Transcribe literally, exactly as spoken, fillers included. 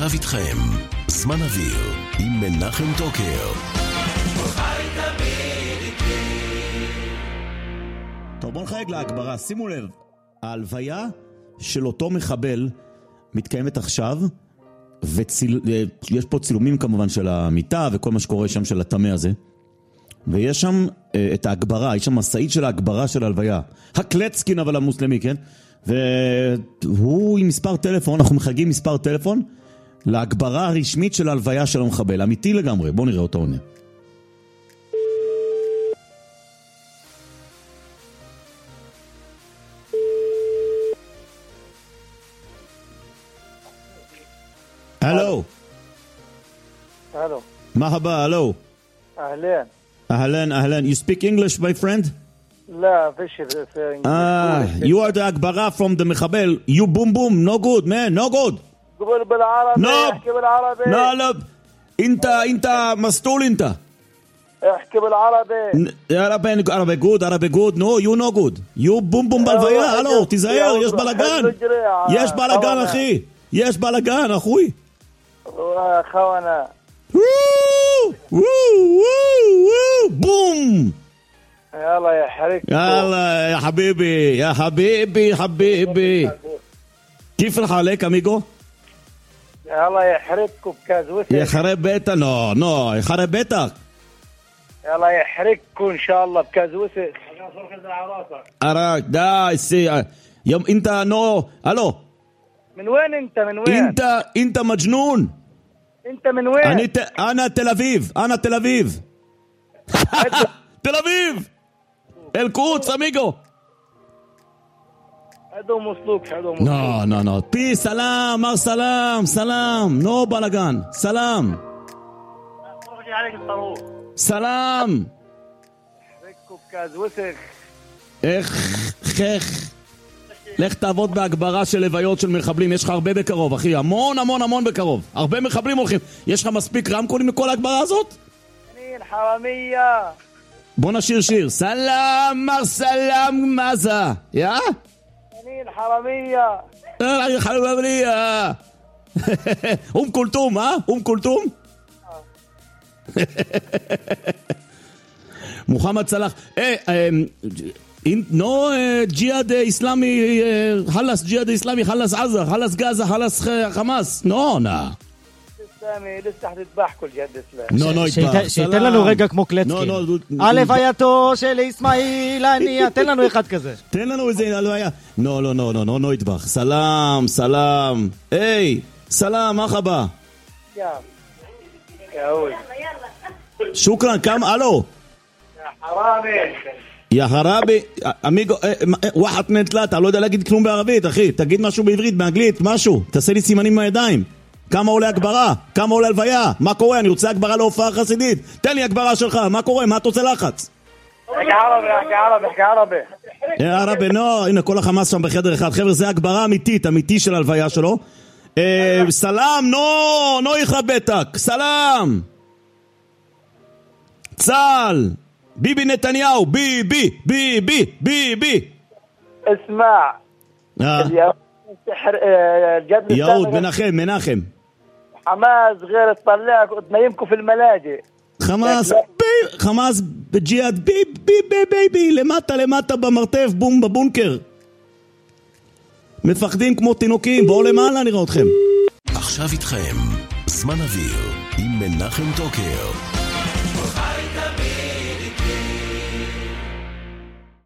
עכשיו איתכם, זמן אוויר, עם מנחם טוקר. טוב, בוא נחייג להגברה. שימו לב, ההלוויה של אותו מחבל מתקיימת עכשיו, ויש פה צילומים כמובן של המיטה וכל מה שקורה שם של התמה הזה. ויש שם את ההגברה, יש שם מסעית של ההגברה של ההלוויה. הקלצקין אבל המוסלמי, כן? והוא עם מספר טלפון, אנחנו מחייגים מספר טלפון להגברה הרשמית של ההלוויה של המחבל. אמיתי לגמרי, בואו נראה אותו עונה. הלו. הלו. מרחבה, הלו. אהלן. אהלן, אהלן. You speak English, my friend? لا فيش في Ah, you are the Akbara from the מחבל. You boom boom, no good, man, no good. قول بالعربي. No. احكي بالعربي. لا لا. انت انت مسطول انت. احكي بالعربي. عربي عربي good, عربي good. No, you no good. You boom boom בלוויה. הלו, תיזהר, יש בלגן. יש בלגן, אחי. יש בלגן, אחוי. خوانا. וואו! וואו! וואו! בום! يلا يا حريك. يلا يا حبيبي يا حبيبي حبيبي كيف حالك اميغو يلا يحرقكم بكازوسك. يخرب بيتك نو نو يخرب بيتك. يلا يحرقكم ان شاء الله بكازوسك. اراك دا سي يوم انت نو الو من وين انت من وين انت انت مجنون. انت من وين؟ انا ت... انا تل ابيب انا تل ابيب تل ابيب القدس اميغو. هذا مسلوك هذا مسلوك. No, no, no. Peace, salam, mar salam, salam. No balagan. Salam. Salam. איך, איך. לך תעבוד בהגברה של לוויות של מחבלים. יש לך הרבה בקרוב, אחי. המון, המון, המון בקרוב. הרבה מחבלים הולכים. יש לך מספיק רמקולים לכל ההגברה הזאת? חרמיה. בוא נשיר שיר. סלאם, מר סלאם, מזה. יא? אני חרמיה. אני חרמיה. אום כולתום, אה? אום כולתום? מוחמד סלאח. אה, נו ג'יהאד איסלאמי, חלס ג'יהאד איסלאמי, חלס עזה, חלס גזה, חלס חמאס. נו, נא. لسه هتذبحكم الجهاد الاسلامي. נו, נו, יתבח. שייתן לנו רגע כמו קלצקין. הלווייתו של אסמאעיל הנייה, תן לנו אחד כזה. תן לנו איזה הלוויה. נו, לא, לא, לא, לא, לא יתבח. סלאם, סלאם. היי, סלאם, מרחבה. يا يا ولد. שוקרן, כמה, אלו. يا حرامي. יא חרבי, אמיגו, וואחד מן תלת, לא יודע להגיד כלום בערבית, אחי. תגיד משהו בעברית, באנגלית, משהו. תעשה לי סימנים מהידיים. כמה עולה הגברה? כמה עולה הלוויה? מה קורה? אני רוצה הגברה להופעה חסידית. תן לי הגברה שלך, מה קורה? מה אתה רוצה לחץ? احكي عربي احكي عربي احكي عربي. יא ערבי, נו, הנה כל החמאס שם בחדר אחד. חבר'ה, זה הגברה אמיתית, אמיתי של הלוויה שלו. סלאם, נו, נו יחבטק. סלאם. צהל. ביבי נתניהו, ביבי, ביבי, ביבי. اسمع. اليوم سحر الجد יהוד, מנחם, מנחם. حماس غير تطلعكم تنيمكم في الملاجئ. חמאס, בי, חמאס בג'יהאד, בי, בי, בי, בי, בי, למטה, למטה במרתף, בום, בבונקר. מפחדים כמו תינוקים, בואו למעלה נראה אתכם. עכשיו איתכם, זמן אוויר, עם מנחם טוקר.